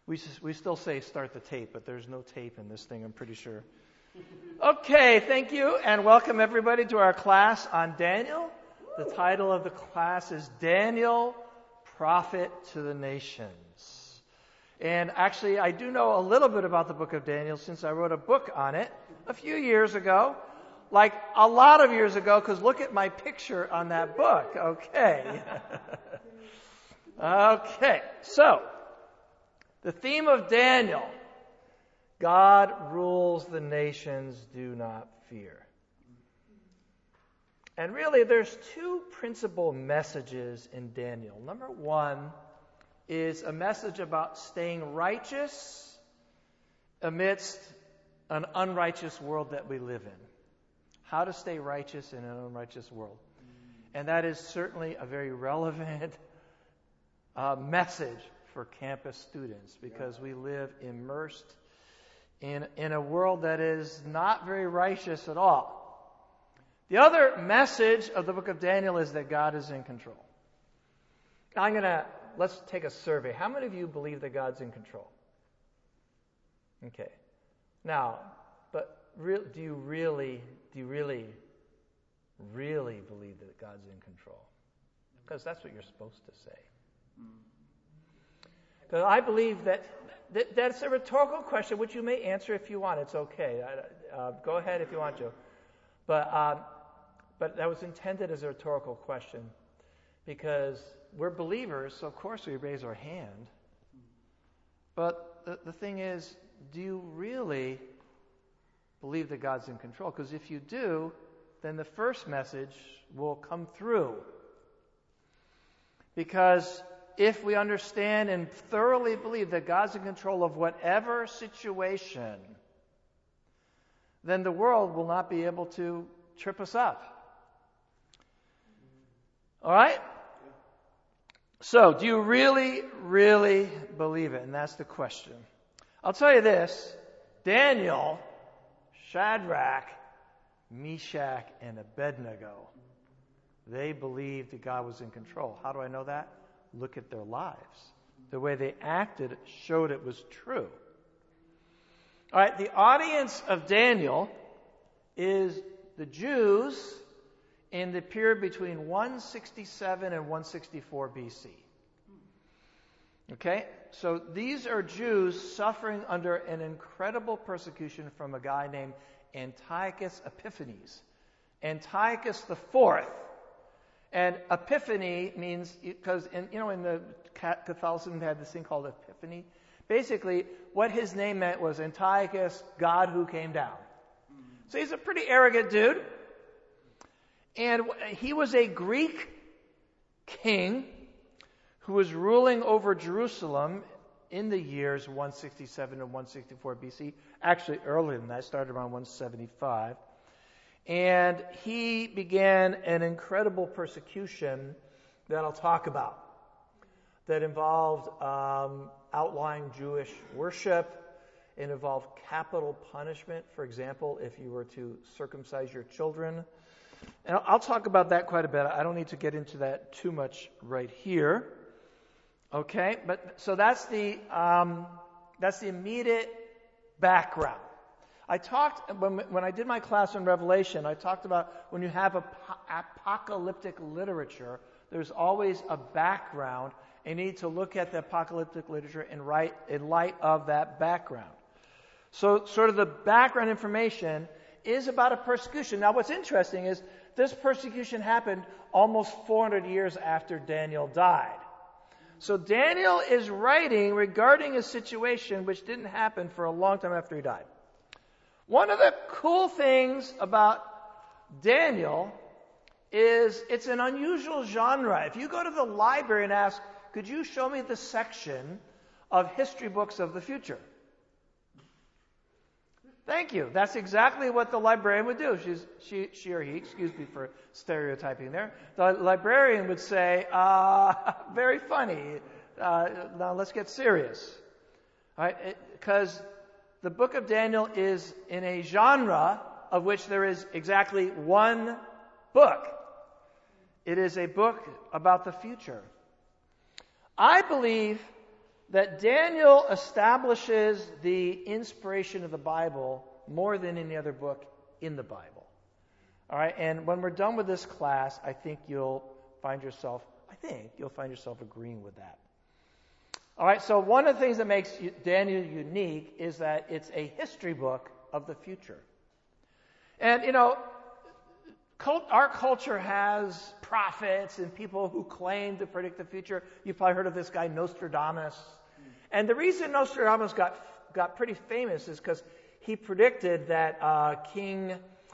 We still say start the tape, but there's no tape in this thing, I'm pretty sure. Okay, thank you, and welcome everybody to our class on Daniel. The title of the class is Daniel, Prophet to the Nations. And actually, I do know a little bit about the book of Daniel since I wrote a book on it a few years ago. Like a lot of years ago, because look at my picture on that book. Okay. Okay, so the theme of Daniel, God rules the nations, do not fear. And really, there's two principal messages in Daniel. Number one is a message about staying righteous amidst an unrighteous world that we live in. How to stay righteous in an unrighteous world. And that is certainly a very relevant message for campus students because we live immersed in a world that is not very righteous at all. The other message of the book of Daniel is that God is in control. Let's take a survey. How many of you believe that God's in control? Okay. Now, but do you really believe that God's in control? Because that's what you're supposed to say. Because I believe that's a rhetorical question, which you may answer if you want. It's okay. Go ahead if you want to. But that was intended as a rhetorical question because we're believers, so of course we raise our hand. But the thing is, do you really believe that God's in control? Because if you do, then the first message will come through. Because if we understand and thoroughly believe that God's in control of whatever situation, then the world will not be able to trip us up. All right? So, do you really believe it? And that's the question. I'll tell you this. Daniel, Shadrach, Meshach, and Abednego, they believed that God was in control. How do I know that? Look at their lives. The way they acted showed it was true. All right, the audience of Daniel is the Jews in the period between 167 and 164 BC. Okay? So these are Jews suffering under an incredible persecution from a guy named Antiochus Epiphanes. Antiochus IV. And Epiphany means, because in the Catholicism they had this thing called Epiphany. Basically, what his name meant was Antiochus, God who came down. So he's a pretty arrogant dude. And he was a Greek king who was ruling over Jerusalem in the years 167 and 164 BC. Actually, earlier than that, started around 175. And he began an incredible persecution that I'll talk about that involved outlawing Jewish worship. It involved capital punishment, for example, if you were to circumcise your children. And I'll talk about that quite a bit. I don't need to get into that too much right here. Okay, but so that's the immediate background. I talked, when I did my class on Revelation, I talked about when you have apocalyptic literature, there's always a background, and you need to look at the apocalyptic literature in light of that background. So sort of the background information is about a persecution. Now what's interesting is this persecution happened almost 400 years after Daniel died. So Daniel is writing regarding a situation which didn't happen for a long time after he died. One of the cool things about Daniel is it's an unusual genre. If you go to the library and ask, could you show me the section of history books of the future? Thank you. That's exactly what the librarian would do. She or he, excuse me for stereotyping there. The librarian would say, very funny. Now let's get serious. All right? Because the book of Daniel is in a genre of which there is exactly one book. It is a book about the future. I believe that Daniel establishes the inspiration of the Bible more than any other book in the Bible. All right, and when we're done with this class, I think you'll find yourself agreeing with that. All right, so one of the things that makes Daniel unique is that it's a history book of the future. And, our culture has prophets and people who claim to predict the future. You've probably heard of this guy, Nostradamus. And the reason Nostradamus got pretty famous is because he predicted that King,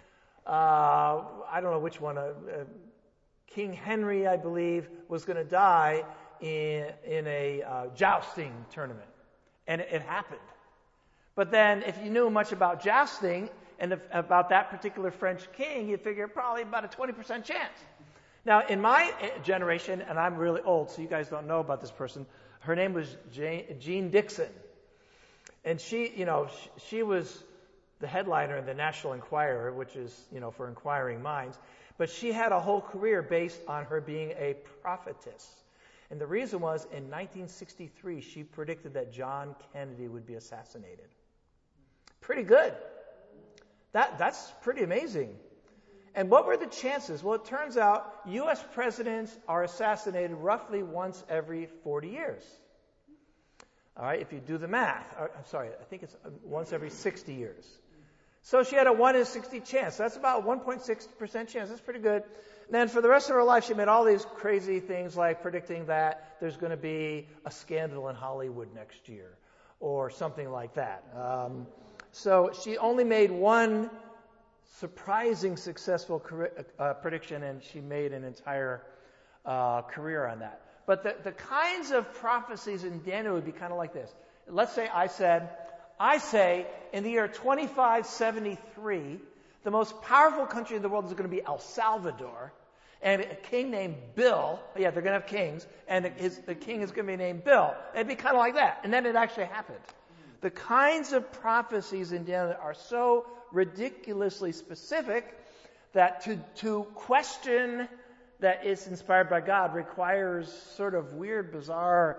I don't know which one, King Henry, I believe, was going to die in a jousting tournament. And it happened. But then if you knew much about jousting and about that particular French king, you'd figure probably about a 20% chance. Now, in my generation, and I'm really old, so you guys don't know about this person, her name was Jean Dixon. And she was the headliner in the National Enquirer, which is, for inquiring minds. But she had a whole career based on her being a prophetess. And the reason was, in 1963, she predicted that John Kennedy would be assassinated. Pretty good. That's pretty amazing. And what were the chances? Well, it turns out U.S. presidents are assassinated roughly once every 40 years. All right, if you do the math. I think it's once every 60 years. So she had a 1 in 60 chance. That's about 1.6% chance. That's pretty good. And then for the rest of her life, she made all these crazy things like predicting that there's going to be a scandal in Hollywood next year or something like that. So she only made one surprising successful prediction, and she made an entire career on that. But the kinds of prophecies in Daniel would be kind of like this. Let's say I say in the year 2573, the most powerful country in the world is going to be El Salvador, and a king named Bill. Yeah, they're going to have kings, and the king is going to be named Bill. It'd be kind of like that, and then it actually happened. The kinds of prophecies in Daniel are so ridiculously specific that to question that it's inspired by God requires sort of weird, bizarre,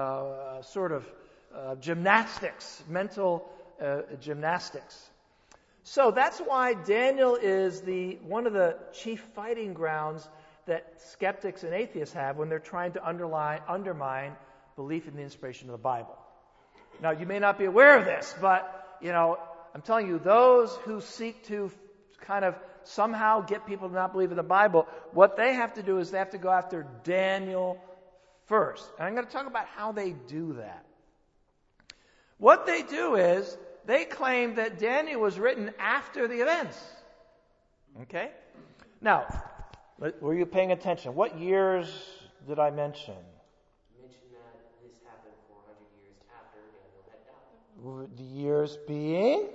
gymnastics, mental gymnastics. So that's why Daniel is one of the chief fighting grounds that skeptics and atheists have when they're trying to undermine belief in the inspiration of the Bible. Now, you may not be aware of this, but, I'm telling you, those who seek to kind of somehow get people to not believe in the Bible, what they have to do is they have to go after Daniel first. And I'm going to talk about how they do that. What they do is they claim that Daniel was written after the events. Okay? Now, were you paying attention? What years did I mention? The years being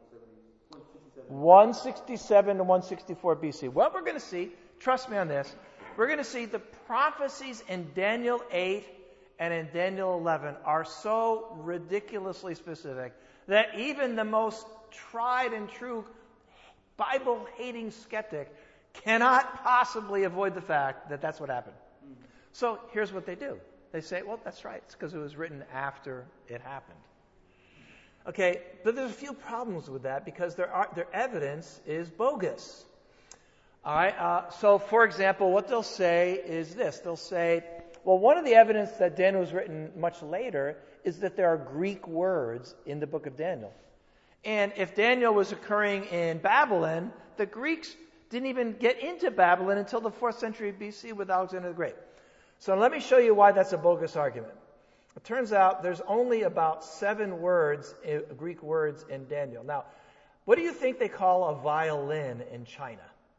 167 to 164 BC. What we're going to see, trust me on this, we're going to see the prophecies in Daniel 8 and in Daniel 11 are so ridiculously specific that even the most tried and true Bible-hating skeptic cannot possibly avoid the fact that that's what happened. So here's what they do. They say, well, that's right. It's because it was written after it happened. Okay, but there's a few problems with that because their evidence is bogus. All right, so for example, what they'll say is this. They'll say, well, one of the evidence that Daniel was written much later is that there are Greek words in the book of Daniel. And if Daniel was occurring in Babylon, the Greeks didn't even get into Babylon until the 4th century BC with Alexander the Great. So let me show you why that's a bogus argument. It turns out there's only about 7 words, Greek words in Daniel. Now, what do you think they call a violin in China?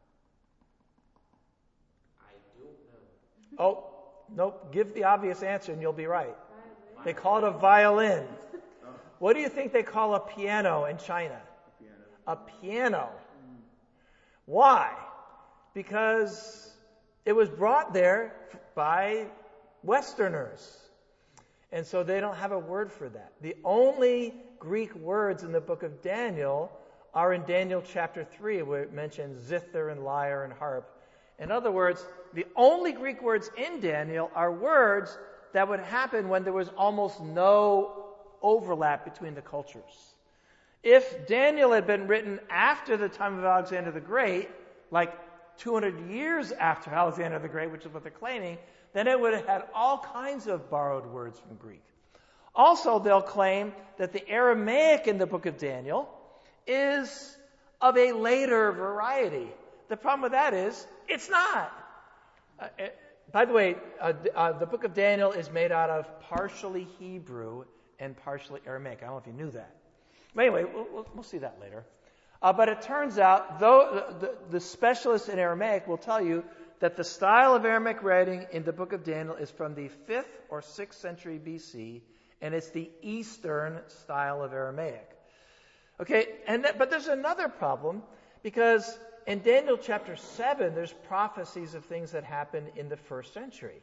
I don't know. Oh, nope. Give the obvious answer and you'll be right. They call it a violin. What do you think they call a piano in China? A piano. Why? Because it was brought there by Westerners. And so they don't have a word for that. The only Greek words in the book of Daniel are in Daniel chapter 3, where it mentions zither and lyre and harp. In other words, the only Greek words in Daniel are words that would happen when there was almost no overlap between the cultures. If Daniel had been written after the time of Alexander the Great, like 200 years after Alexander the Great, which is what they're claiming, then it would have had all kinds of borrowed words from Greek. Also, they'll claim that the Aramaic in the book of Daniel is of a later variety. The problem with that is, it's not. By the way, the book of Daniel is made out of partially Hebrew and partially Aramaic. I don't know if you knew that. But anyway, we'll see that later. But it turns out, though the specialists in Aramaic will tell you that the style of Aramaic writing in the book of Daniel is from the 5th or 6th century BC, and it's the Eastern style of Aramaic. Okay, but there's another problem, because in Daniel chapter 7, there's prophecies of things that happened in the 1st century.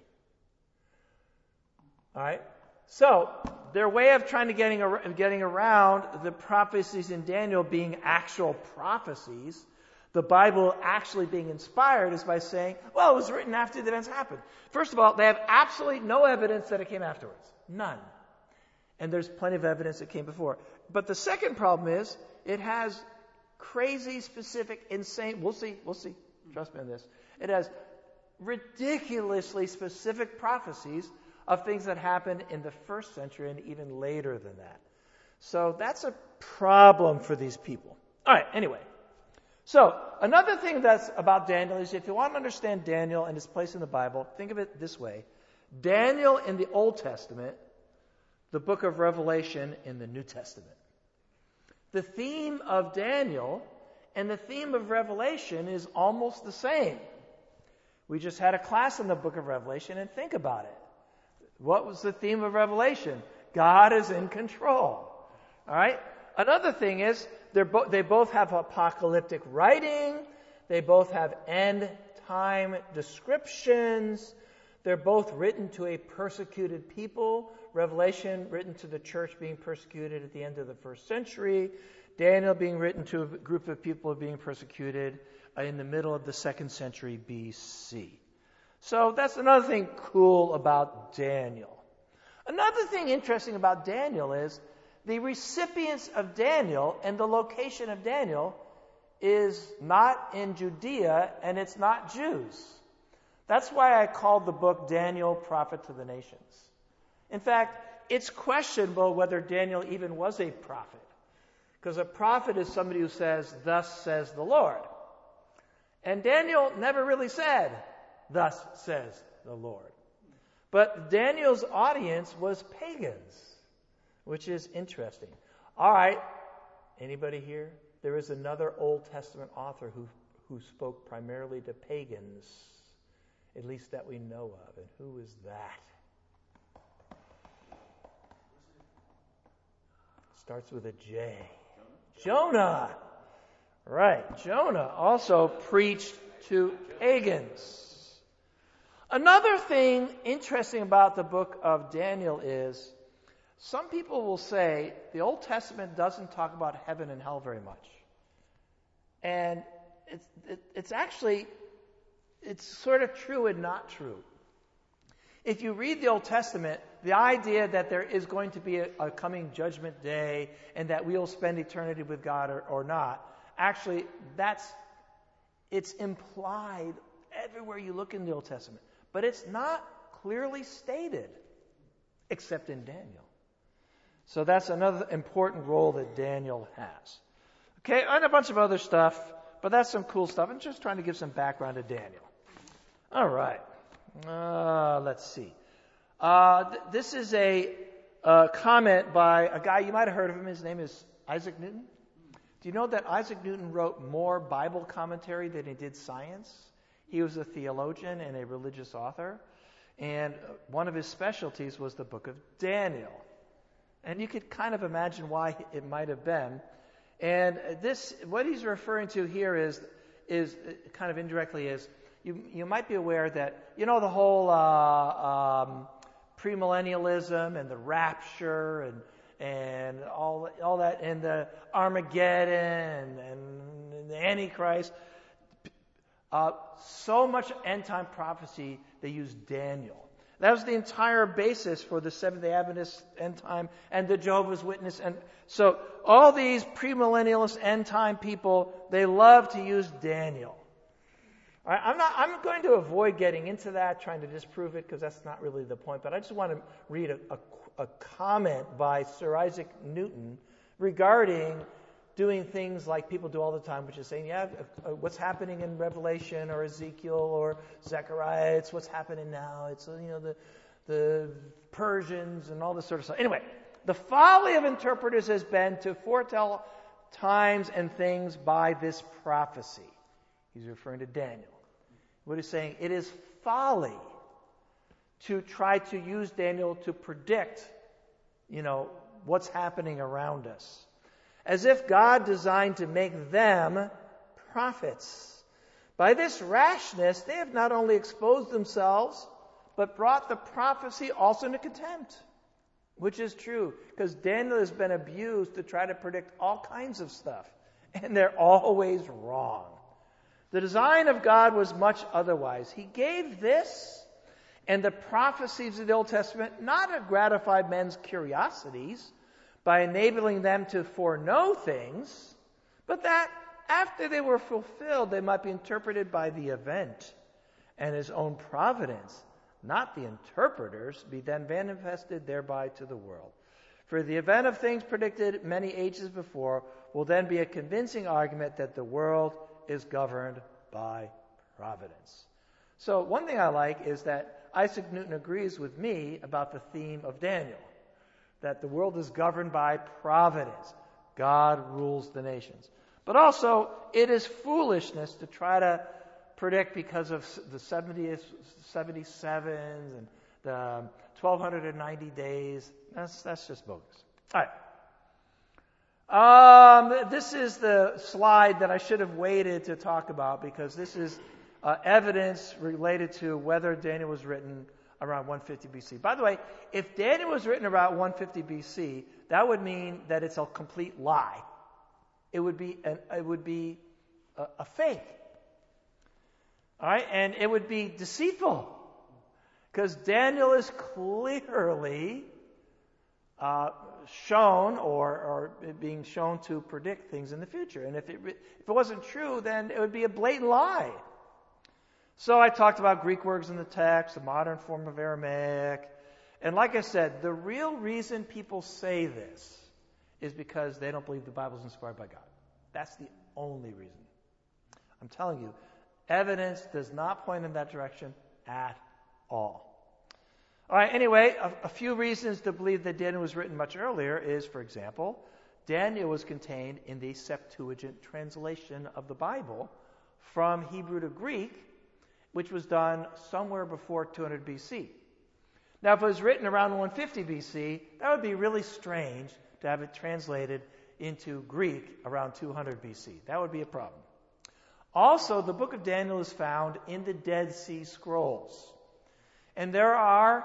All right? So, their way of trying to getting around the prophecies in Daniel being actual prophecies, the Bible actually being inspired, is by saying, well, it was written after the events happened. First of all, they have absolutely no evidence that it came afterwards. None. And there's plenty of evidence that came before. But the second problem is, it has crazy, specific, insane, we'll see, trust me on this. It has ridiculously specific prophecies of things that happened in the 1st century and even later than that. So that's a problem for these people. All right, anyway. So another thing that's about Daniel is, if you want to understand Daniel and his place in the Bible, think of it this way. Daniel in the Old Testament, the book of Revelation in the New Testament. The theme of Daniel and the theme of Revelation is almost the same. We just had a class in the book of Revelation, and think about it. What was the theme of Revelation? God is in control. All right? Another thing is, they both have apocalyptic writing. They both have end-time descriptions. They're both written to a persecuted people. Revelation written to the church being persecuted at the end of the 1st century. Daniel being written to a group of people being persecuted in the middle of the 2nd century BC. So that's another thing cool about Daniel. Another thing interesting about Daniel is the recipients of Daniel and the location of Daniel is not in Judea, and it's not Jews. That's why I called the book Daniel, Prophet to the Nations. In fact, it's questionable whether Daniel even was a prophet. Because a prophet is somebody who says, thus says the Lord. And Daniel never really said, thus says the Lord. But Daniel's audience was pagans, which is interesting. All right, anybody here? There is another Old Testament author who spoke primarily to pagans, at least that we know of. And who is that? Starts with a J. Jonah. Right. Jonah also preached to pagans. Another thing interesting about the book of Daniel is, some people will say the Old Testament doesn't talk about heaven and hell very much. And it's actually sort of true and not true. If you read the Old Testament, the idea that there is going to be a coming judgment day and that we'll spend eternity with God or not, actually, it's implied everywhere you look in the Old Testament. But it's not clearly stated, except in Daniel. So that's another important role that Daniel has. Okay, and a bunch of other stuff, but that's some cool stuff. I'm just trying to give some background to Daniel. All right. Let's see. This is a comment by a guy, you might have heard of him. His name is Isaac Newton. Do you know that Isaac Newton wrote more Bible commentary than he did science? He was a theologian and a religious author. And one of his specialties was the book of Daniel. And you could kind of imagine why it might have been. And what he's referring to here is kind of indirectly is, you might be aware that, you know, the whole premillennialism and the rapture and all that, and the Armageddon and the Antichrist. So much end-time prophecy, they use Daniel. That was the entire basis for the Seventh-day Adventist end time and the Jehovah's Witness. And so all these premillennialist end time people, they love to use Daniel. All right, I'm going to avoid getting into that, trying to disprove it, because that's not really the point. But I just want to read a comment by Sir Isaac Newton regarding doing things like people do all the time, which is saying, what's happening in Revelation or Ezekiel or Zechariah, it's what's happening now. It's, the Persians and all this sort of stuff. Anyway, the folly of interpreters has been to foretell times and things by this prophecy. He's referring to Daniel. What he's saying, it is folly to try to use Daniel to predict, what's happening around us. As if God designed to make them prophets. By this rashness, they have not only exposed themselves, but brought the prophecy also into contempt. Which is true, because Daniel has been abused to try to predict all kinds of stuff. And they're always wrong. The design of God was much otherwise. He gave this and the prophecies of the Old Testament not to gratify men's curiosities, by enabling them to foreknow things, but that after they were fulfilled, they might be interpreted by the event and his own providence, not the interpreters, be then manifested thereby to the world. For the event of things predicted many ages before will then be a convincing argument that the world is governed by providence. So one thing I like is that Isaac Newton agrees with me about the theme of Daniel, that the world is governed by providence. God rules the nations. But also, it is foolishness to try to predict because of the 77s and the 1,290 days. That's just bogus. All right. This is the slide that I should have waited to talk about, because this is evidence related to whether Daniel was written around 150 BC. By the way, if Daniel was written around 150 BC, that would mean that it's a complete lie. It would be a fake. All right, and it would be deceitful, because Daniel is clearly shown or being shown to predict things in the future. And if it wasn't true, then it would be a blatant lie. So I talked about Greek words in the text, the modern form of Aramaic. And like I said, the real reason people say this is because they don't believe the Bible is inspired by God. That's the only reason. I'm telling you, evidence does not point in that direction at all. All right, anyway, a few reasons to believe that Daniel was written much earlier is, for example, Daniel was contained in the Septuagint translation of the Bible from Hebrew to Greek, which was done somewhere before 200 BC. Now, if it was written around 150 BC, that would be really strange to have it translated into Greek around 200 BC. That would be a problem. Also, the book of Daniel is found in the Dead Sea Scrolls. And they're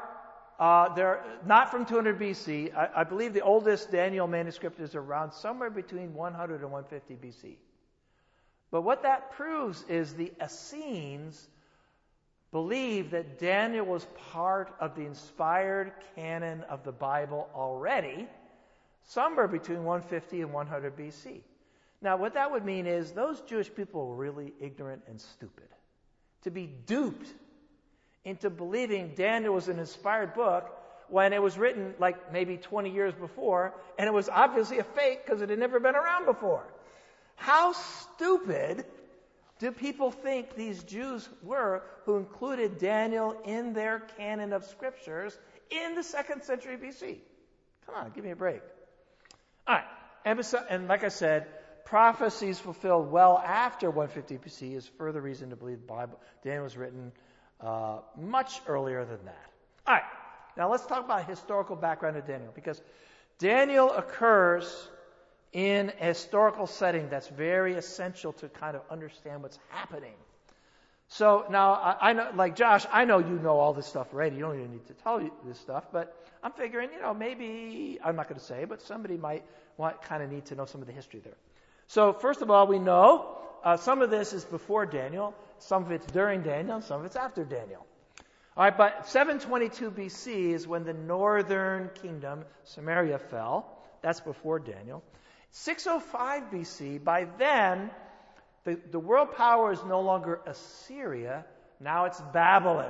not from 200 BC. I believe the oldest Daniel manuscript is around somewhere between 100 and 150 BC. But what that proves is the Essenes believe that Daniel was part of the inspired canon of the Bible already, somewhere between 150 and 100 BC. Now, what that would mean is those Jewish people were really ignorant and stupid. To be duped into believing Daniel was an inspired book when it was written like maybe 20 years before, and it was obviously a fake because it had never been around before. How stupid do people think these Jews were who included Daniel in their canon of scriptures in the 2nd century BC? Come on, give me a break. All right, and like I said, prophecies fulfilled well after 150 BC is further reason to believe Daniel was written much earlier than that. All right, now let's talk about historical background of Daniel, because Daniel occurs in a historical setting that's very essential to kind of understand what's happening. So now, I know, like Josh, I know you know all this stuff already. You don't even need to tell you this stuff, but I'm figuring, maybe, I'm not going to say, but somebody might kind of need to know some of the history there. So first of all, we know some of this is before Daniel, some of it's during Daniel, some of it's after Daniel. All right, but 722 BC is when the northern kingdom, Samaria, fell. That's before Daniel. 605 BC, by then, the world power is no longer Assyria. Now it's Babylon.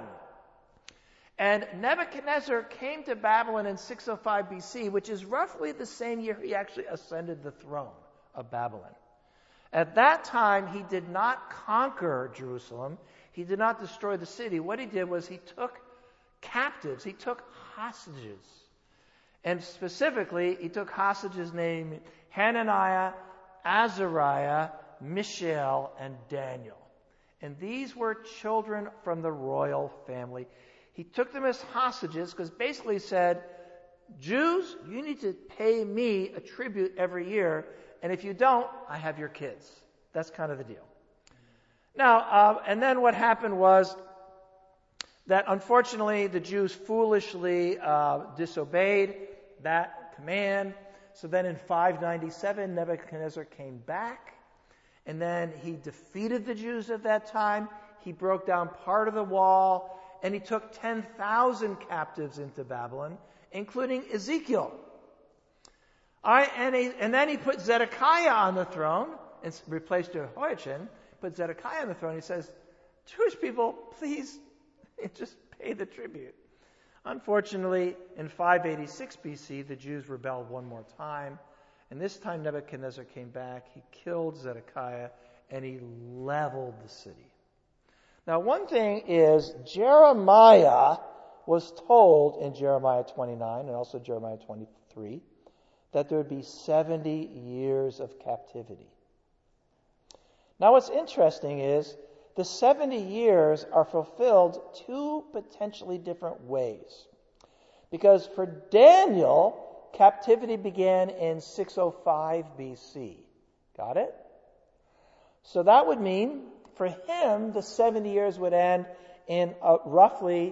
And Nebuchadnezzar came to Babylon in 605 BC, which is roughly the same year he actually ascended the throne of Babylon. At that time, he did not conquer Jerusalem. He did not destroy the city. What he did was he took captives. He took hostages. And specifically, he took hostages named Hananiah, Azariah, Mishael, and Daniel. And these were children from the royal family. He took them as hostages because basically he said, Jews, you need to pay me a tribute every year, and if you don't, I have your kids. That's kind of the deal. Now, and then what happened was that unfortunately the Jews foolishly disobeyed that command. So then in 597, Nebuchadnezzar came back, and then he defeated the Jews at that time. He broke down part of the wall, and he took 10,000 captives into Babylon, including Ezekiel. All right, and then he put Zedekiah on the throne and replaced Jehoiachin. Put Zedekiah on the throne. He says, Jewish people, please just pay the tribute. Unfortunately, in 586 BC, the Jews rebelled one more time. And this time Nebuchadnezzar came back. He killed Zedekiah, and he leveled the city. Now, one thing is, Jeremiah was told in Jeremiah 29 and also Jeremiah 23 that there would be 70 years of captivity. Now, what's interesting is the 70 years are fulfilled two potentially different ways. Because for Daniel, captivity began in 605 BC. Got it? So that would mean, for him, the 70 years would end in roughly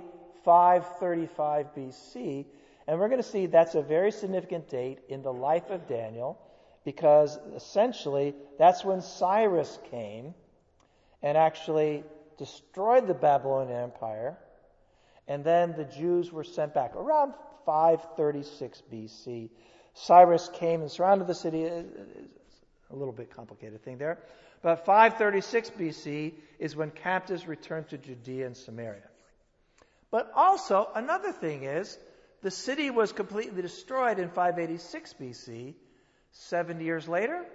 535 BC. And we're going to see that's a very significant date in the life of Daniel, because essentially that's when Cyrus came and actually destroyed the Babylonian Empire. And then the Jews were sent back around 536 BC. Cyrus came and surrounded the city. A little bit complicated thing there. But 536 BC is when captives returned to Judea and Samaria. But also, another thing is, the city was completely destroyed in 586 BC. 70 years later,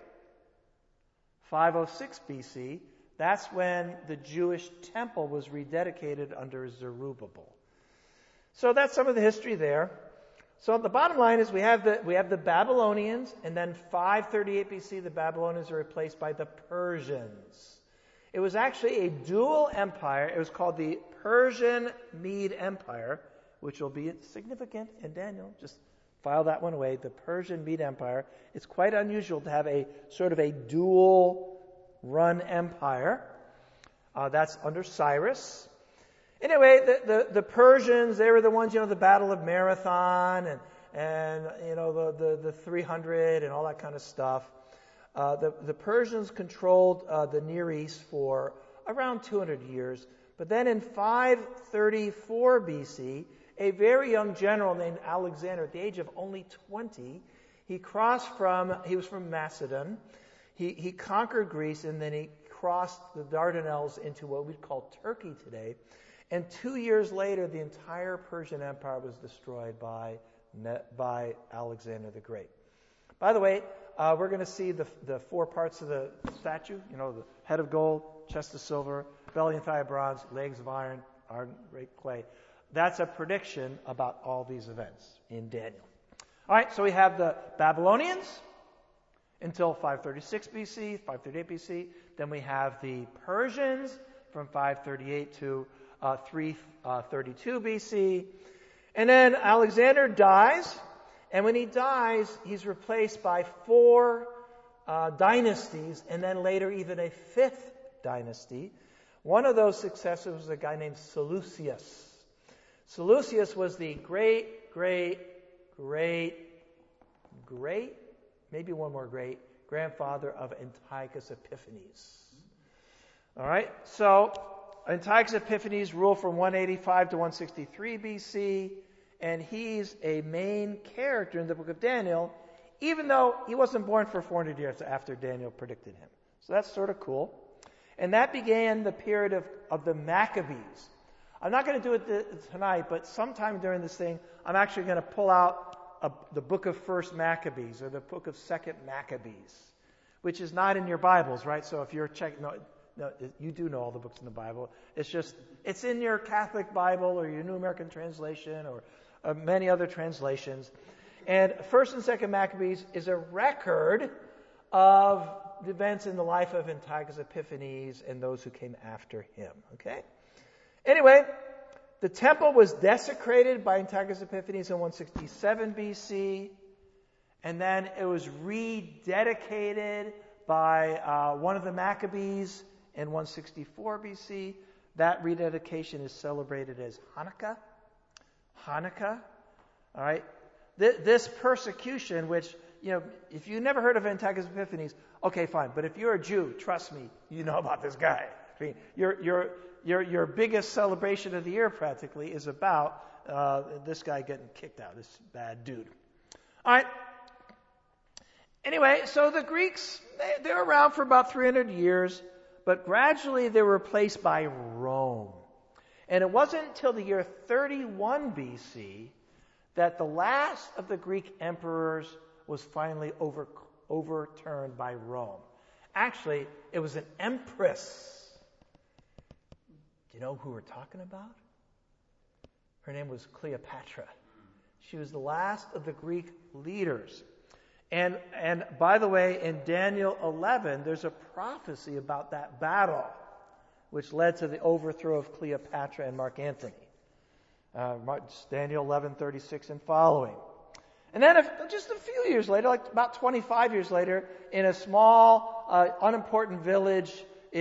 506 BC, that's when the Jewish temple was rededicated under Zerubbabel. So that's some of the history there. So the bottom line is we have the Babylonians, and then 538 BC, the Babylonians are replaced by the Persians. It was actually a dual empire. It was called the Persian Mede Empire, which will be significant in Daniel. Just file that one away. The Persian Mede Empire. It's quite unusual to have a sort of a dual-run empire. That's under Cyrus. Anyway, the Persians, they were the ones, the Battle of Marathon and the 300 and all that kind of stuff. The Persians controlled the Near East for around 200 years. But then in 534 BC, a very young general named Alexander, at the age of only 20, he was from Macedon. He conquered Greece, and then he crossed the Dardanelles into what we'd call Turkey today. And 2 years later, the entire Persian Empire was destroyed by Alexander the Great. By the way, we're going to see the four parts of the statue. The head of gold, chest of silver, belly and thigh of bronze, legs of iron, great clay. That's a prediction about all these events in Daniel. All right, so we have the Babylonians until 536 BC, 538 BC. Then we have the Persians from 538 to 332 BC. And then Alexander dies, and when he dies, he's replaced by four dynasties, and then later even a fifth dynasty. One of those successors was a guy named Seleucus. Seleucus was the great, maybe one more great, grandfather of Antiochus Epiphanes. All right, so Antiochus Epiphanes ruled from 185 to 163 BC, and he's a main character in the book of Daniel, even though he wasn't born for 400 years after Daniel predicted him. So that's sort of cool. And that began the period of the Maccabees. I'm not going to do it tonight, but sometime during this thing, I'm actually going to pull out the book of First Maccabees or the book of Second Maccabees, which is not in your Bibles, right? So if you're checking, no, you do know all the books in the Bible. It's in your Catholic Bible or your New American Translation or many other translations. And First and Second Maccabees is a record of the events in the life of Antiochus Epiphanes and those who came after him. Okay? Anyway, the temple was desecrated by Antiochus Epiphanes in 167 BC, and then it was rededicated by one of the Maccabees in 164 BC. That rededication is celebrated as Hanukkah. All right? This persecution, which, if you never heard of Antiochus Epiphanes, okay, fine. But if you're a Jew, trust me, you know about this guy. I mean, your biggest celebration of the year practically is about this guy getting kicked out, this bad dude. All right. Anyway, so the Greeks, they're around for about 300 years, but gradually they were replaced by Rome. And it wasn't until the year 31 BC that the last of the Greek emperors was finally overturned by Rome. Actually, it was an empress. Do you know who we're talking about? Her name was Cleopatra. She was the last of the Greek leaders. And by the way, in Daniel 11, there's a prophecy about that battle, which led to the overthrow of Cleopatra and Mark Antony. Daniel 11:36 and following. And then just a few years later, like about 25 years later, in a small, unimportant village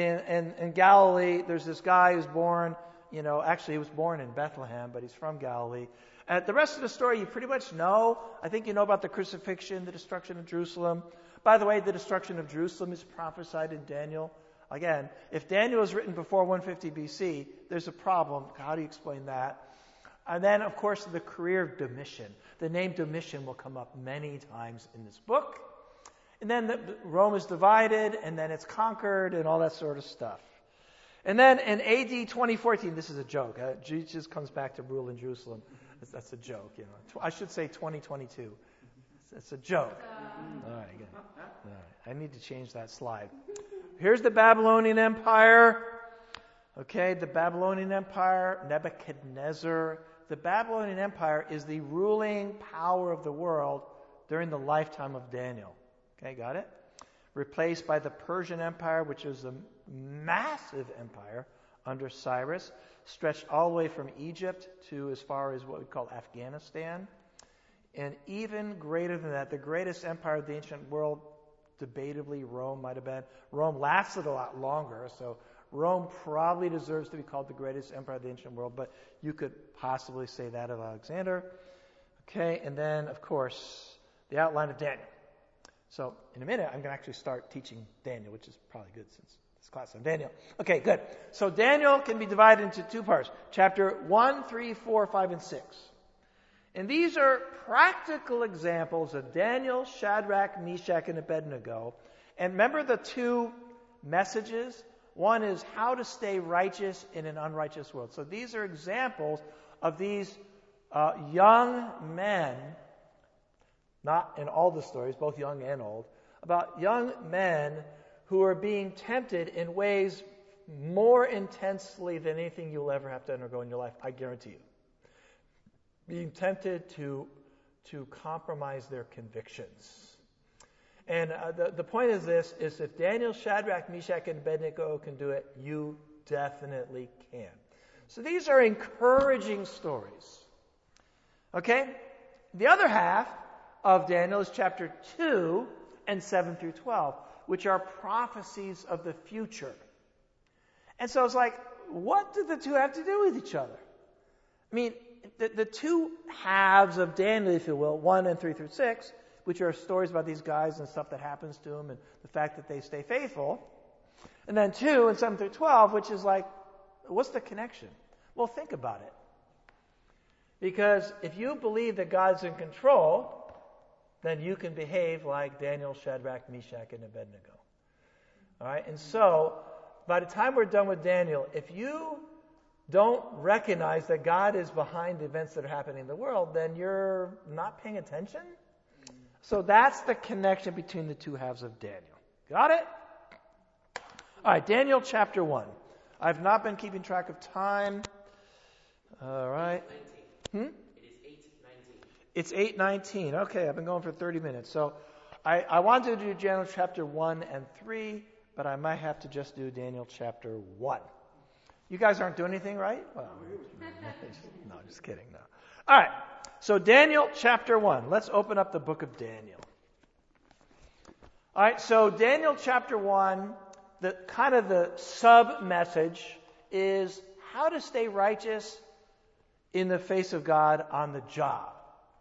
in Galilee, there's this guy who's born, actually he was born in Bethlehem, but he's from Galilee. The rest of the story you pretty much know. I think you know about the crucifixion, the destruction of Jerusalem. By the way, the destruction of Jerusalem is prophesied in Daniel. Again, if Daniel was written before 150 BC, there's a problem. How do you explain that? And then, of course, the career of Domitian. The name Domitian will come up many times in this book. And then Rome is divided, and then it's conquered, and all that sort of stuff. And then in AD 2014, this is a joke. Jesus comes back to rule in Jerusalem. That's a joke. I should say 2022. It's a joke. All right, good. All right. I need to change that slide. Here's the Babylonian Empire. Okay, the Babylonian Empire, Nebuchadnezzar. The Babylonian Empire is the ruling power of the world during the lifetime of Daniel. Okay, got it? Replaced by the Persian Empire, which was a massive empire under Cyrus, stretched all the way from Egypt to as far as what we call Afghanistan. And even greater than that, the greatest empire of the ancient world, debatably Rome might have been. Rome lasted a lot longer, so Rome probably deserves to be called the greatest empire of the ancient world, but you could possibly say that of Alexander. Okay, and then, of course, the outline of Daniel. So, in a minute, I'm going to actually start teaching Daniel, which is probably good since this class on Daniel. Okay, good. So, Daniel can be divided into two parts. Chapter 1, 3, 4, 5, and 6. And these are practical examples of Daniel, Shadrach, Meshach, and Abednego. And remember the two messages? One is how to stay righteous in an unrighteous world. So these are examples of these young men, not in all the stories, both young and old, about young men who are being tempted in ways more intensely than anything you'll ever have to undergo in your life, I guarantee you. Being tempted to compromise their convictions. And the point is this, is if Daniel, Shadrach, Meshach, and Abednego can do it, you definitely can. So these are encouraging stories. Okay? The other half of Daniel is chapter 2 and 7 through 12, which are prophecies of the future. And so it's like, what do the two have to do with each other? I mean, the two halves of Daniel, if you will, 1 and 3 through 6, which are stories about these guys and stuff that happens to them and the fact that they stay faithful. And then 2 and 7 through 12, which is like, what's the connection? Well, think about it. Because if you believe that God's in control, then you can behave like Daniel, Shadrach, Meshach, and Abednego. All right? And so, by the time we're done with Daniel, if you don't recognize that God is behind the events that are happening in the world, then you're not paying attention. So that's the connection between the two halves of Daniel. Got it? All right, Daniel chapter 1. I've not been keeping track of time. All right. It is 8:19. It's 8:19. Okay, I've been going for 30 minutes. So I wanted to do Daniel chapter 1 and 3, but I might have to just do Daniel chapter 1. You guys aren't doing anything, right? Well, no, just kidding. No. All right. So Daniel chapter 1. Let's open up the book of Daniel. All right. So Daniel chapter 1, the sub-message is how to stay righteous in the face of God on the job.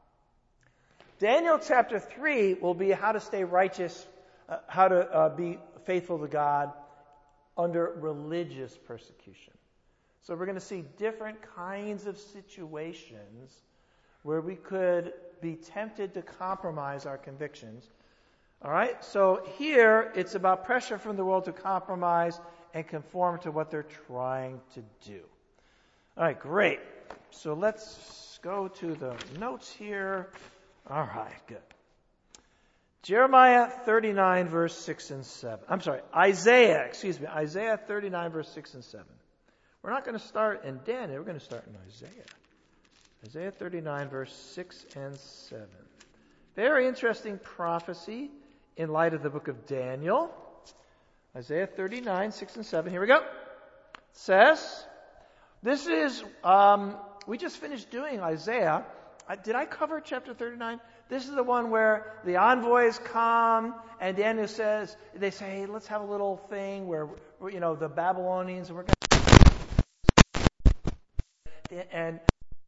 Daniel chapter 3 will be how to stay righteous, how to be faithful to God under religious persecution. So we're going to see different kinds of situations where we could be tempted to compromise our convictions. All right? So here it's about pressure from the world to compromise and conform to what they're trying to do. All right, great. So let's go to the notes here. All right, good. Jeremiah 39, verse 6 and 7. Isaiah 39, verse 6 and 7. We're not going to start in Daniel, we're going to start in Isaiah. Isaiah 39, verse 6 and 7. Very interesting prophecy in light of the book of Daniel. Isaiah 39, 6 and 7. Here we go. It says, this is, we just finished doing Isaiah. Did I cover chapter 39? This is the one where the envoys come and Daniel says, they say, hey, let's have a little thing where, the Babylonians, and we're going to, and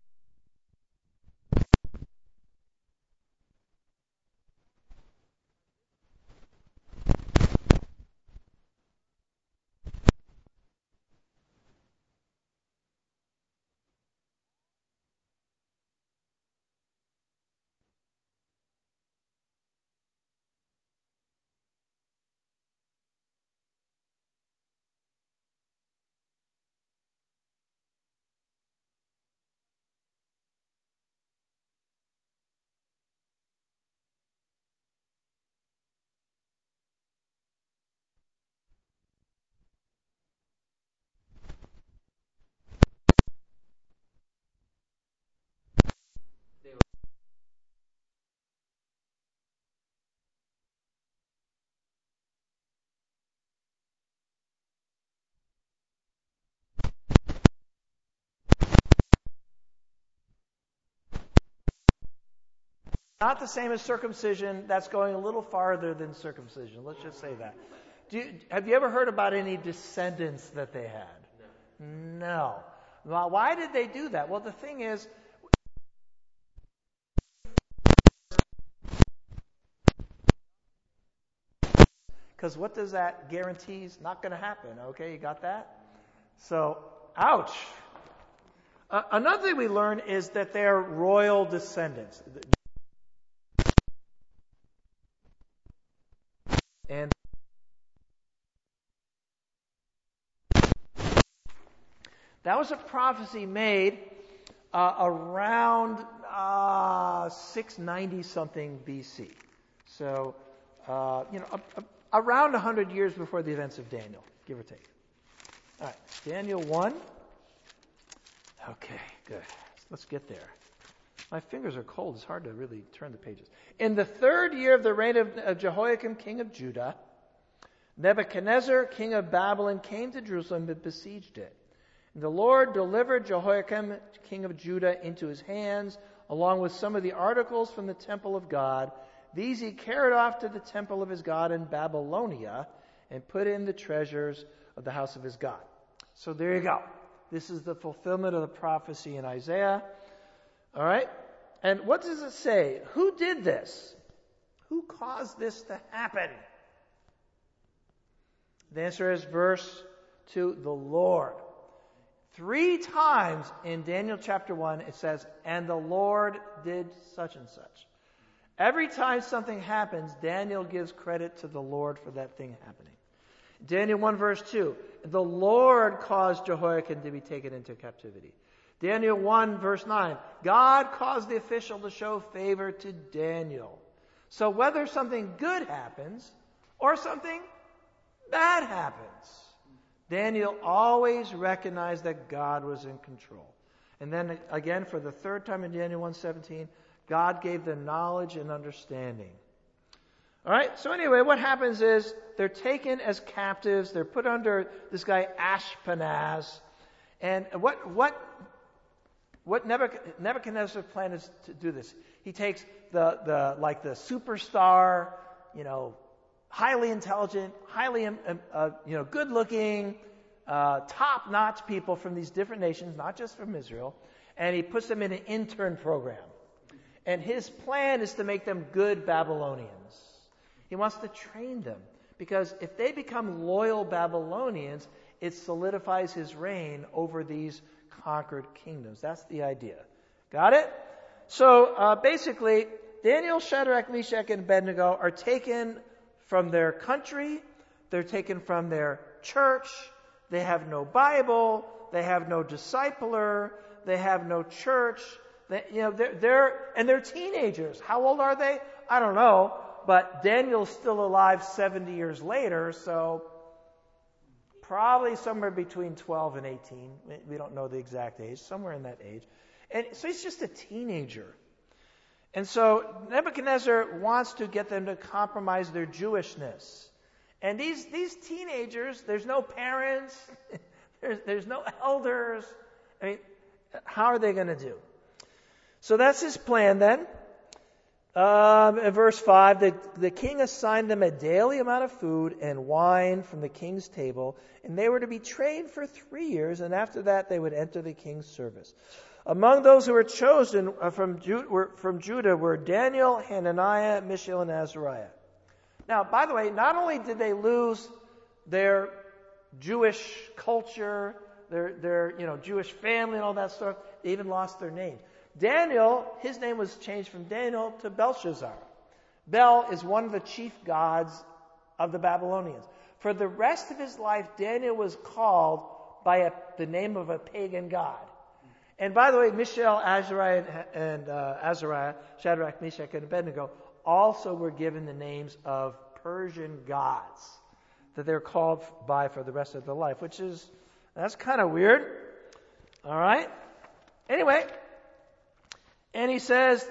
not the same as circumcision. That's going a little farther than circumcision. Let's just say that. Have you ever heard about any descendants that they had? No. Well, why did they do that? Well, the thing is, because what does that guarantee is not going to happen? Okay, you got that? So, ouch. Another thing we learn is that they're royal descendants. And that was a prophecy made around 690 something BC. So, around 100 years before the events of Daniel, give or take. All right, Daniel 1. Okay, good. Let's get there. My fingers are cold. It's hard to really turn the pages. In the 3rd year of the reign of Jehoiakim, king of Judah, Nebuchadnezzar, king of Babylon, came to Jerusalem and besieged it. And the Lord delivered Jehoiakim, king of Judah, into his hands, along with some of the articles from the temple of God. These he carried off to the temple of his God in Babylonia and put in the treasures of the house of his God. So there you go. This is the fulfillment of the prophecy in Isaiah. All right? And what does it say? Who did this? Who caused this to happen? The answer is verse 2, the Lord. 3 times in Daniel chapter 1 it says, and the Lord did such and such. Every time something happens, Daniel gives credit to the Lord for that thing happening. Daniel 1 verse 2, the Lord caused Jehoiakim to be taken into captivity. Daniel 1 verse 9, God caused the official to show favor to Daniel. So whether something good happens or something bad happens, Daniel always recognized that God was in control. And then again, for the 3rd time in Daniel 1:17, God gave them knowledge and understanding. All right, so anyway, what happens is they're taken as captives. They're put under this guy Ashpenaz. And what Nebuchadnezzar's plan is to do this. He takes the superstar, highly intelligent, highly good-looking, top-notch people from these different nations, not just from Israel, and he puts them in an intern program. And his plan is to make them good Babylonians. He wants to train them, because if they become loyal Babylonians, it solidifies his reign over these conquered kingdoms. That's the idea. Got it? So basically, Daniel, Shadrach, Meshach, and Abednego are taken from their country. They're taken from their church. They have no Bible. They have no discipler. They have no church. They're teenagers. How old are they? I don't know. But Daniel's still alive 70 years later, so probably somewhere between 12 and 18. We don't know the exact age. Somewhere in that age. And so he's just a teenager. And so Nebuchadnezzar wants to get them to compromise their Jewishness. And these teenagers, there's no parents, there's no elders. I mean, how are they going to do? So that's his plan then. In verse 5, the king assigned them a daily amount of food and wine from the king's table, and they were to be trained for 3 years, and after that they would enter the king's service. Among those who were chosen from Judah were Daniel, Hananiah, Mishael, and Azariah. Now, by the way, not only did they lose their Jewish culture, their Jewish family and all that stuff, they even lost their name. Daniel, his name was changed from Daniel to Belshazzar. Bel is one of the chief gods of the Babylonians. For the rest of his life, Daniel was called by the name of a pagan god. And by the way, Mishael, Azariah, and Azariah, Shadrach, Meshach, and Abednego also were given the names of Persian gods that they're called by for the rest of their life, that's kind of weird. All right? Anyway, and he says,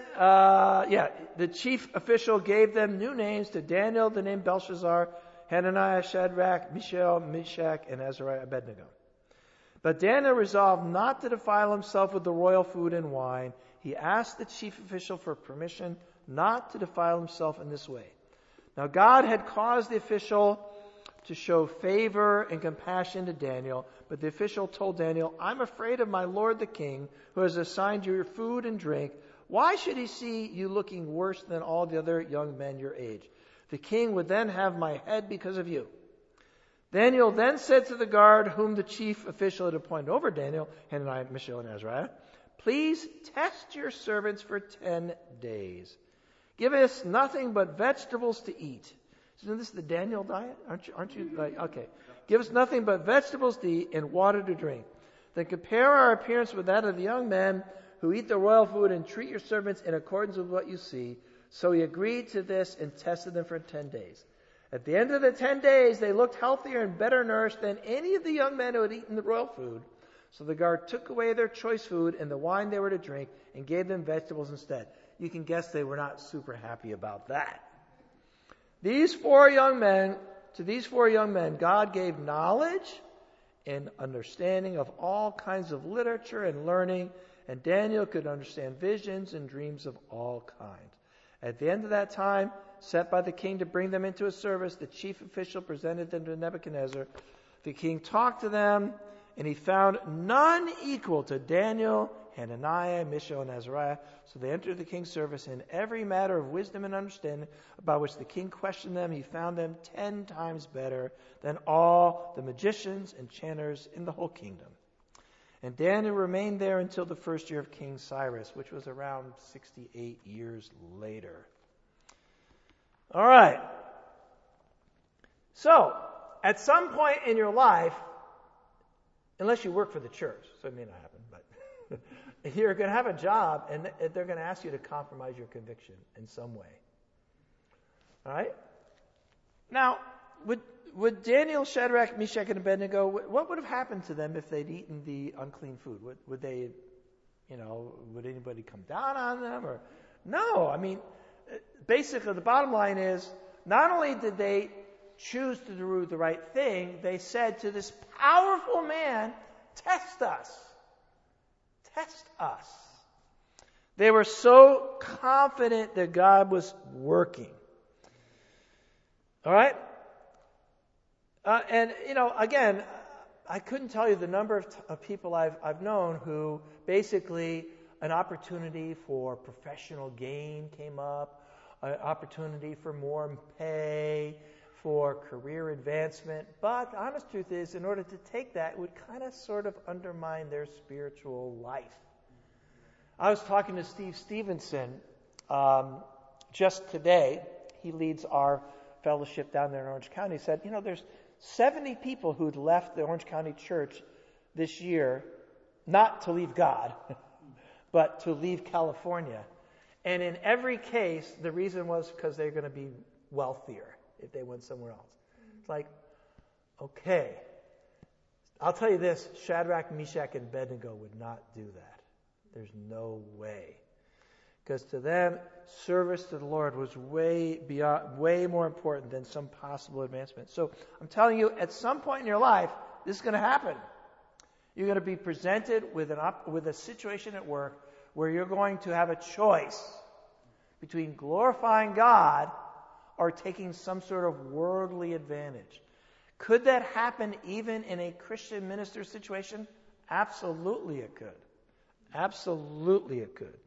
the chief official gave them new names. To Daniel, the name Belshazzar, Hananiah, Shadrach, Mishael, Meshach, and Azariah, Abednego. But Daniel resolved not to defile himself with the royal food and wine. He asked the chief official for permission not to defile himself in this way. Now God had caused the official to show favor and compassion to Daniel, but the official told Daniel, I'm afraid of my lord the king, who has assigned you your food and drink. Why should he see you looking worse than all the other young men your age? The king would then have my head because of you. Daniel then said to the guard whom the chief official had appointed over Daniel, Hananiah, Mishael, and Azariah, please test your servants for 10 days. Give us nothing but vegetables to eat. Isn't this the Daniel diet? Aren't you like, okay. Give us nothing but vegetables to eat and water to drink. Then compare our appearance with that of the young men who eat the royal food and treat your servants in accordance with what you see. So he agreed to this and tested them for 10 days. At the end of the 10 days, they looked healthier and better nourished than any of the young men who had eaten the royal food. So the guard took away their choice food and the wine they were to drink and gave them vegetables instead. You can guess they were not super happy about that. To these four young men, God gave knowledge and understanding of all kinds of literature and learning, and Daniel could understand visions and dreams of all kinds. At the end of that time, set by the king to bring them into his service, the chief official presented them to Nebuchadnezzar. The king talked to them, and he found none equal to Daniel, Hananiah, Mishael, and Azariah. So they entered the king's service in every matter of wisdom and understanding about which the king questioned them. He found them 10 times better than all the magicians and enchanters in the whole kingdom. And Daniel remained there until the first year of King Cyrus, which was around 68 years later. All right. So, at some point in your life, unless you work for the church, so it may not happen, but you're going to have a job and they're going to ask you to compromise your conviction in some way. All right? Now, would Daniel, Shadrach, Meshach, and Abednego, what would have happened to them if they'd eaten the unclean food? Would they, would anybody come down on them? Or no, I mean, basically the bottom line is, not only did they choose to do the right thing, they said to this powerful man, test us. Test us. They were so confident that God was working. All right? And again, I couldn't tell you the number of people I've known who basically an opportunity for professional gain came up, an opportunity for more pay, for career advancement. But the honest truth is, in order to take that, it would kind of sort of undermine their spiritual life. I was talking to Steve Stevenson just today. He leads our fellowship down there in Orange County. He said, there's 70 people who'd left the Orange County Church this year, not to leave God, but to leave California. And in every case, the reason was because they're going to be wealthier if they went somewhere else. It's like, okay, I'll tell you this, Shadrach, Meshach, and Abednego would not do that. There's no way. Because to them, service to the Lord was way more important than some possible advancement. So I'm telling you, at some point in your life, this is going to happen. You're going to be presented with a situation at work where you're going to have a choice between glorifying God or taking some sort of worldly advantage. Could that happen even in a Christian minister situation? Absolutely it could. Absolutely it could.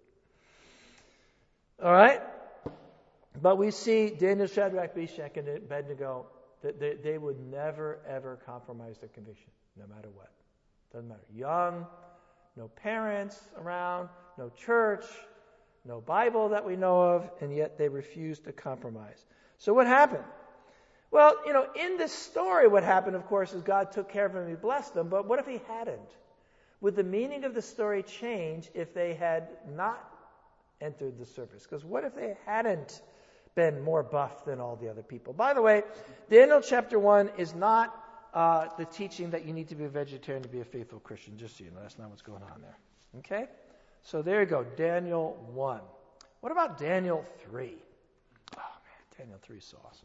All right? But we see Daniel, Shadrach, Meshach, and Abednego, that they would never, ever compromise their conviction, no matter what. Doesn't matter. Young, no parents around, no church, no Bible that we know of, and yet they refused to compromise. So what happened? Well, in this story, what happened, of course, is God took care of them and He blessed them. But what if He hadn't? Would the meaning of the story change if they had not entered the service? Because what if they hadn't been more buff than all the other people? By the way, Daniel chapter 1 is not the teaching that you need to be a vegetarian to be a faithful Christian. Just so you know, that's not what's going on there. Okay? So there you go, Daniel 1. What about Daniel 3? Oh, man, Daniel 3 is so awesome.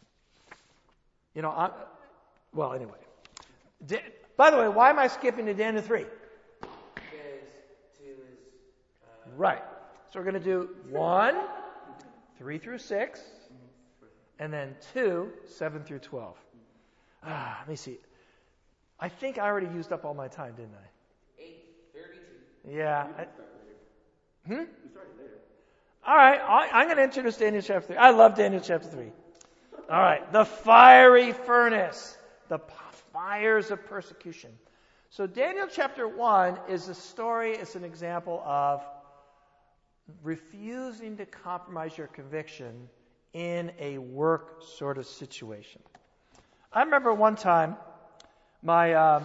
Anyway. By the way, why am I skipping to Daniel 3? Because 2 is... Right. So we're going to do 1, 3 through 6, and then 2, 7 through 12. Let me see. I think I already used up all my time, didn't I? 8:32. Yeah. You started later. All right. I'm going to introduce Daniel chapter 3. I love Daniel chapter 3. All right. The fiery furnace. The fires of persecution. So Daniel chapter 1 is a story, it's an example of refusing to compromise your conviction in a work sort of situation. I remember one time my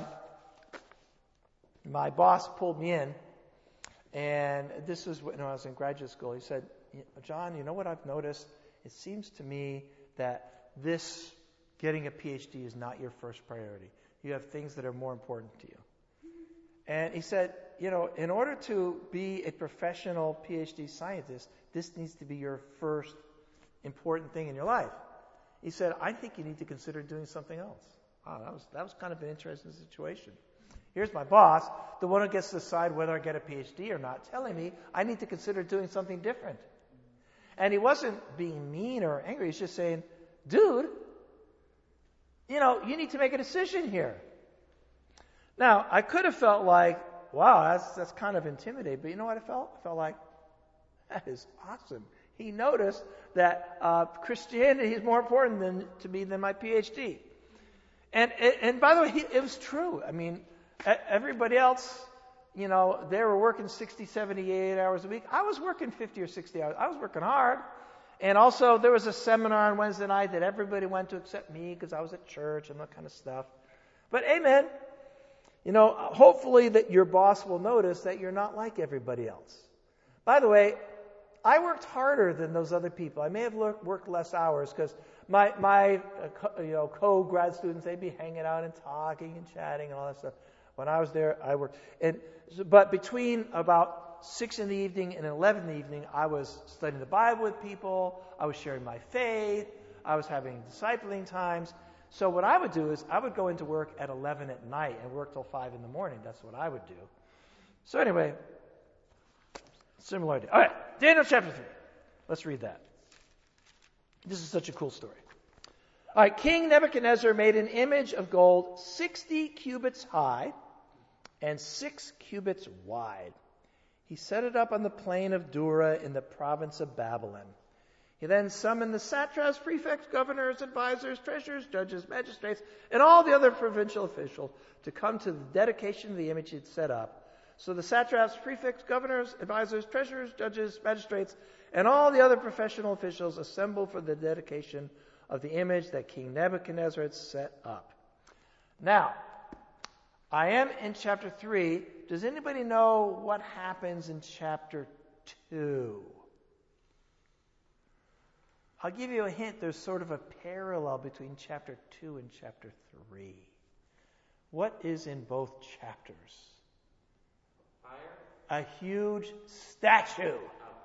boss pulled me in, and this was when I was in graduate school. He said, John, you know what I've noticed? It seems to me that this getting a PhD is not your first priority. You have things that are more important to you. And he said, in order to be a professional PhD scientist, this needs to be your first important thing in your life. He said, I think you need to consider doing something else. Wow, that was kind of an interesting situation. Here's my boss, the one who gets to decide whether I get a PhD or not, telling me I need to consider doing something different. And he wasn't being mean or angry. He's just saying, dude, you need to make a decision here. Now, I could have felt like, wow, that's kind of intimidating. But you know what I felt? I felt like, that is awesome. He noticed that Christianity is more important to me than my PhD. And by the way, it was true. I mean, everybody else they were working 60, 70, 88 hours a week. I was working 50 or 60 hours. I was working hard. And also, there was a seminar on Wednesday night that everybody went to except me because I was at church and that kind of stuff. But amen. Hopefully that your boss will notice that you're not like everybody else. By the way, I worked harder than those other people. I may have worked less hours because my co-grad students, they'd be hanging out and talking and chatting and all that stuff. When I was there, I worked. But between about 6 in the evening and 11 in the evening, I was studying the Bible with people. I was sharing my faith. I was having discipling times. So what I would do is I would go into work at 11 at night and work till 5 in the morning. That's what I would do. So anyway, similar idea. All right, Daniel chapter 3. Let's read that. This is such a cool story. All right, King Nebuchadnezzar made an image of gold 60 cubits high and 6 cubits wide. He set it up on the plain of Dura in the province of Babylon. He then summoned the satraps, prefects, governors, advisors, treasurers, judges, magistrates, and all the other provincial officials to come to the dedication of the image he had set up. So the satraps, prefects, governors, advisors, treasurers, judges, magistrates, and all the other professional officials assembled for the dedication of the image that King Nebuchadnezzar had set up. Now, I am in chapter 3. Does anybody know what happens in chapter 2? I'll give you a hint. There's sort of a parallel between chapter 2 and chapter 3. What is in both chapters? Fire? A huge statue.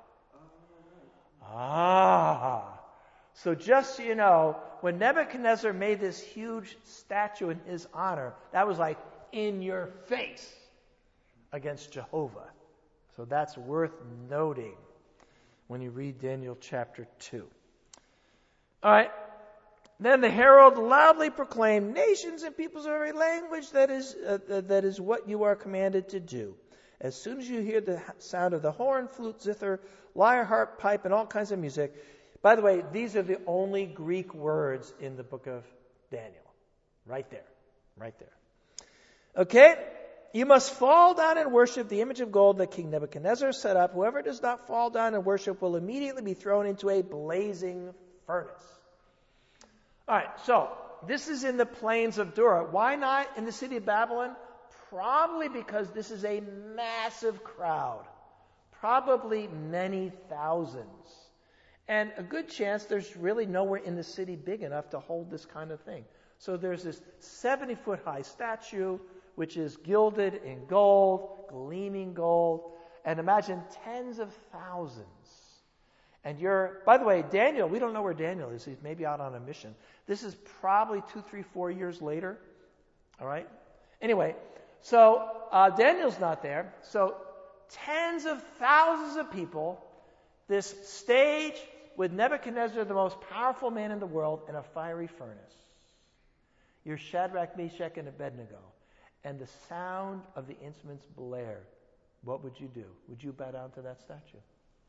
Ah. So just so you know, when Nebuchadnezzar made this huge statue in his honor, that was like in your face against Jehovah. So that's worth noting when you read Daniel chapter 2. All right. Then the herald loudly proclaimed, "Nations and peoples of every language, that is what you are commanded to do. As soon as you hear the sound of the horn, flute, zither, lyre, harp, pipe, and all kinds of music." By the way, these are the only Greek words in the book of Daniel. Right there. Right there. Okay? You must fall down and worship the image of gold that King Nebuchadnezzar set up. Whoever does not fall down and worship will immediately be thrown into a blazing furnace. All right, so this is in the plains of Dura. Why not in the city of Babylon? Probably because this is a massive crowd. Probably many thousands. And a good chance there's really nowhere in the city big enough to hold this kind of thing. So there's this 70-foot high statue, which is gilded in gold, gleaming gold. And imagine tens of thousands. And by the way, Daniel, we don't know where Daniel is. He's maybe out on a mission. This is probably 2, 3, 4 years later. All right? Anyway, so Daniel's not there. So tens of thousands of people, this stage with Nebuchadnezzar, the most powerful man in the world, in a fiery furnace. You're Shadrach, Meshach, and Abednego. And the sound of the instruments blare. What would you do? Would you bow down to that statue?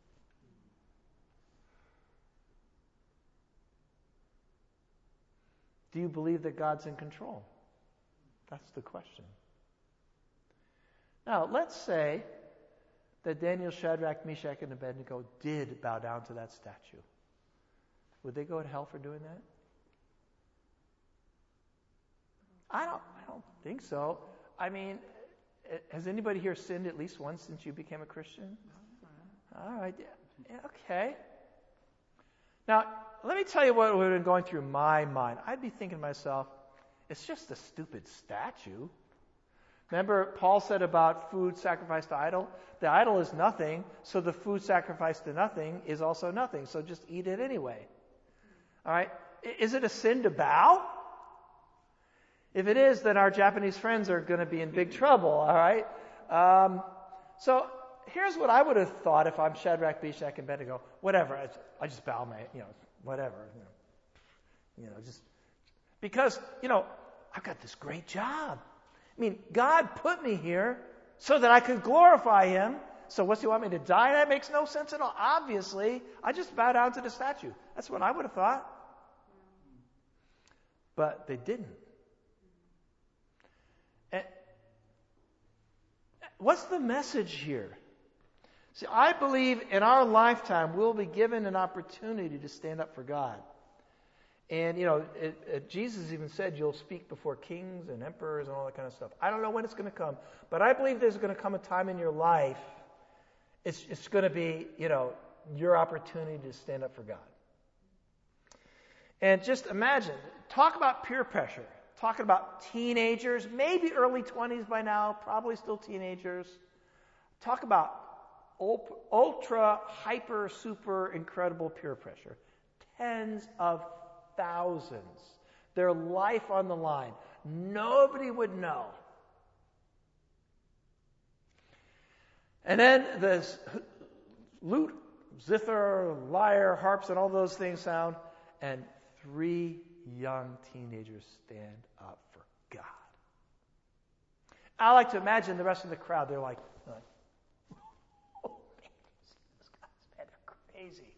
Do you believe that God's in control? That's the question. Now, let's say that Daniel, Shadrach, Meshach, and Abednego did bow down to that statue. Would they go to hell for doing that? I don't think so. I mean, has anybody here sinned at least once since you became a Christian? All right. Yeah, okay. Now, let me tell you what would have been going through my mind. I'd be thinking to myself, it's just a stupid statue. Remember, Paul said about food sacrificed to idol? The idol is nothing, so the food sacrificed to nothing is also nothing. So just eat it anyway. All right? Is it a sin to bow? If it is, then our Japanese friends are going to be in big trouble. All right? So here's what I would have thought if I'm Shadrach, Meshach, and Abednego. Whatever. I just bow my, whatever. Just because, I've got this great job. I mean, God put me here so that I could glorify Him. So what's He want me to die? That makes no sense at all. Obviously, I just bow down to the statue. That's what I would have thought. But they didn't. what's the message here? See, I believe in our lifetime we'll be given an opportunity to stand up for God. And, Jesus even said you'll speak before kings and emperors and all that kind of stuff. I don't know when it's going to come, but I believe there's going to come a time in your life, it's going to be, your opportunity to stand up for God. And just imagine, talk about peer pressure. Talking about teenagers, maybe early 20s by now, probably still teenagers. Talk about ultra, hyper, super incredible peer pressure. Tens of thousands. Their life on the line. Nobody would know. And then the lute, zither, lyre, harps, and all those things sound, and 3 young teenagers stand up for God. I like to imagine the rest of the crowd. They're like oh man, these guys, man, they're crazy.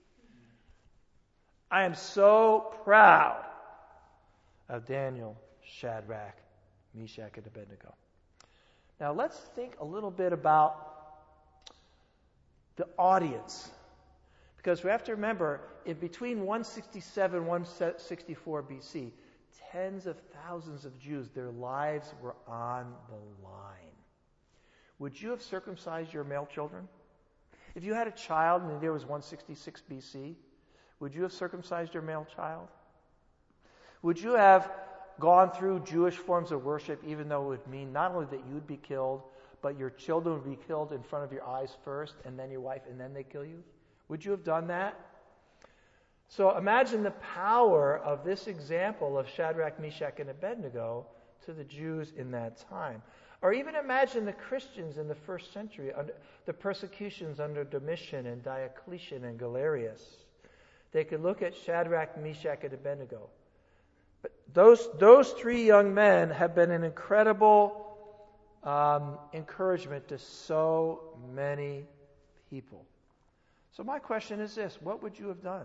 I am so proud of Daniel, Shadrach, Meshach, and Abednego. Now let's think a little bit about the audience. Because we have to remember, in between 167 and 164 BC, tens of thousands of Jews, their lives were on the line. Would you have circumcised your male children? If you had a child and the year was 166 BC, would you have circumcised your male child? Would you have gone through Jewish forms of worship, even though it would mean not only that you would be killed, but your children would be killed in front of your eyes first, and then your wife, and then they kill you? Would you have done that? So imagine the power of this example of Shadrach, Meshach, and Abednego to the Jews in that time. Or even imagine the Christians in the first century, under the persecutions under Domitian and Diocletian and Galerius. They could look at Shadrach, Meshach, and Abednego. But those 3 young men have been an incredible encouragement to so many people. So my question is this: what would you have done?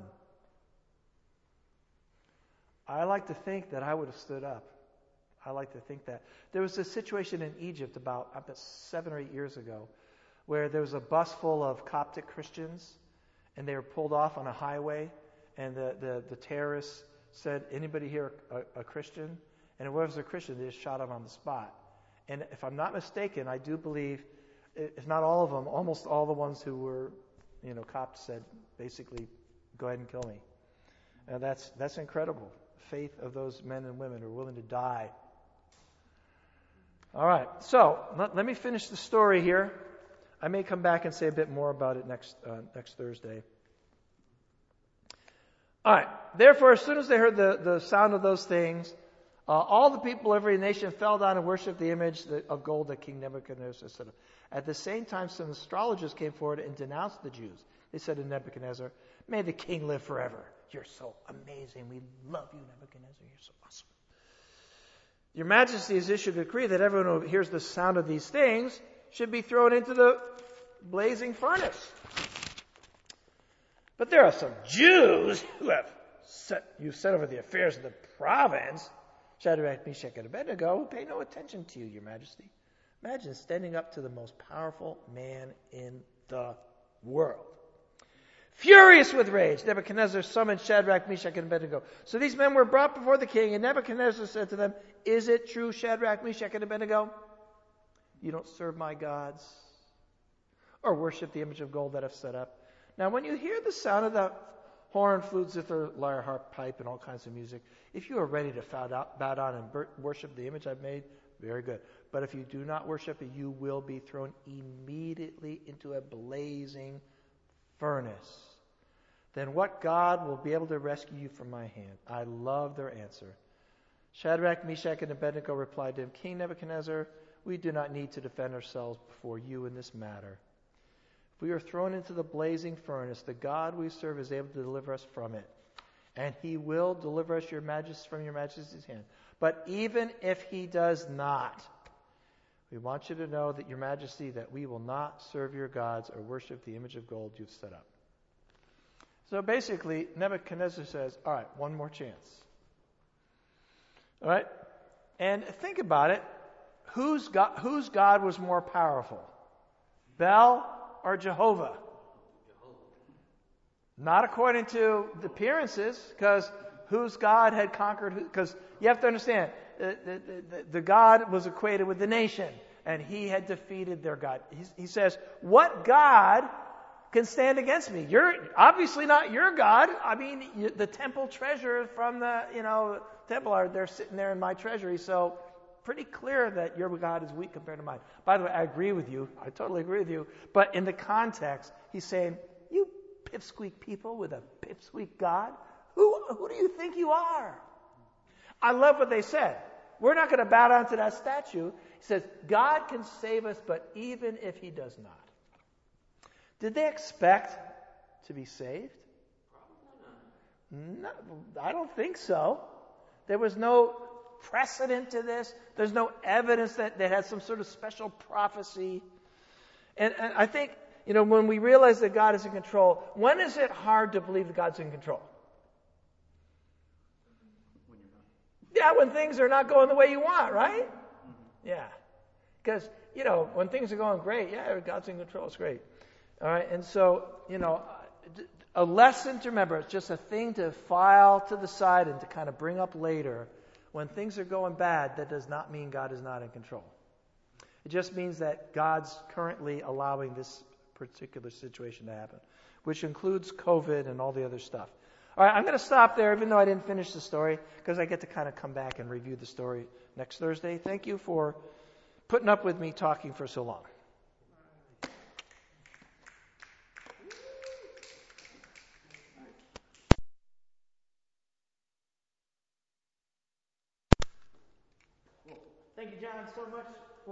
I like to think that I would have stood up. I like to think that. There was a situation in Egypt about 7 or 8 years ago where there was a bus full of Coptic Christians, and they were pulled off on a highway, and the terrorists said, "Anybody here a Christian?" And whoever was a Christian, they just shot him on the spot. And if I'm not mistaken, I do believe, if not all of them, almost all the ones who were Copts said, basically, go ahead and kill me. And that's incredible. Faith of those men and women who are willing to die. All right, so let me finish the story here. I may come back and say a bit more about it next Thursday. All right, therefore, as soon as they heard the sound of those things, all the people of every nation fell down and worshipped the image of gold that King Nebuchadnezzar set up. At the same time, some astrologers came forward and denounced the Jews. They said to Nebuchadnezzar, "May the king live forever. You're so amazing. We love you, Nebuchadnezzar. You're so awesome. Your Majesty has issued a decree that everyone who hears the sound of these things should be thrown into the blazing furnace. But there are some Jews who you've set over the affairs of the province, Shadrach, Meshach, and Abednego, who pay no attention to you, Your Majesty." Imagine standing up to the most powerful man in the world. Furious with rage, Nebuchadnezzar summoned Shadrach, Meshach, and Abednego. So these men were brought before the king, and Nebuchadnezzar said to them, "Is it true, Shadrach, Meshach, and Abednego? You don't serve my gods or worship the image of gold that I've set up." Now, when you hear the sound of the horn, flute, zither, lyre, harp, pipe, and all kinds of music, if you are ready to bow down and worship the image I've made, very good. But if you do not worship it, you will be thrown immediately into a blazing furnace. Then what God will be able to rescue you from my hand? I love their answer. Shadrach, Meshach, and Abednego replied to him, "King Nebuchadnezzar, we do not need to defend ourselves before you in this matter. If we are thrown into the blazing furnace, the God we serve is able to deliver us from it. And he will deliver us from your Majesty's hand. But even if he does not, we want you to know that your Majesty, that we will not serve your gods or worship the image of gold you've set up." So basically, Nebuchadnezzar says, all right, one more chance. All right? And think about it. Whose God was more powerful? Bel or Jehovah? Not according to the appearances, because whose God had conquered who? Because you have to understand, the God was equated with the nation, and he had defeated their God. He says, what God can stand against me? You're obviously not your God. I mean, the temple treasure from the, temple, they're sitting there in my treasury, so pretty clear that your God is weak compared to mine. By the way, I agree with you. I totally agree with you. But in the context, he's saying, you pipsqueak people with a pipsqueak God, who do you think you are? I love what they said. We're not going to bow down to that statue. He says, God can save us, but even if he does not. Did they expect to be saved? No, I don't think so. There was no precedent to this. There's no evidence that they had some sort of special prophecy. And I think, when we realize that God is in control, when is it hard to believe that God's in control? Yeah, when things are not going the way you want, right? Yeah. Because, when things are going great, yeah, God's in control. It's great. All right. And so, a lesson to remember. It's just a thing to file to the side and to kind of bring up later. When things are going bad, that does not mean God is not in control. It just means that God's currently allowing this particular situation to happen, which includes COVID and all the other stuff. All right, I'm going to stop there, even though I didn't finish the story, because I get to kind of come back and review the story next Thursday. Thank you for putting up with me talking for so long. Thank you, John, so much.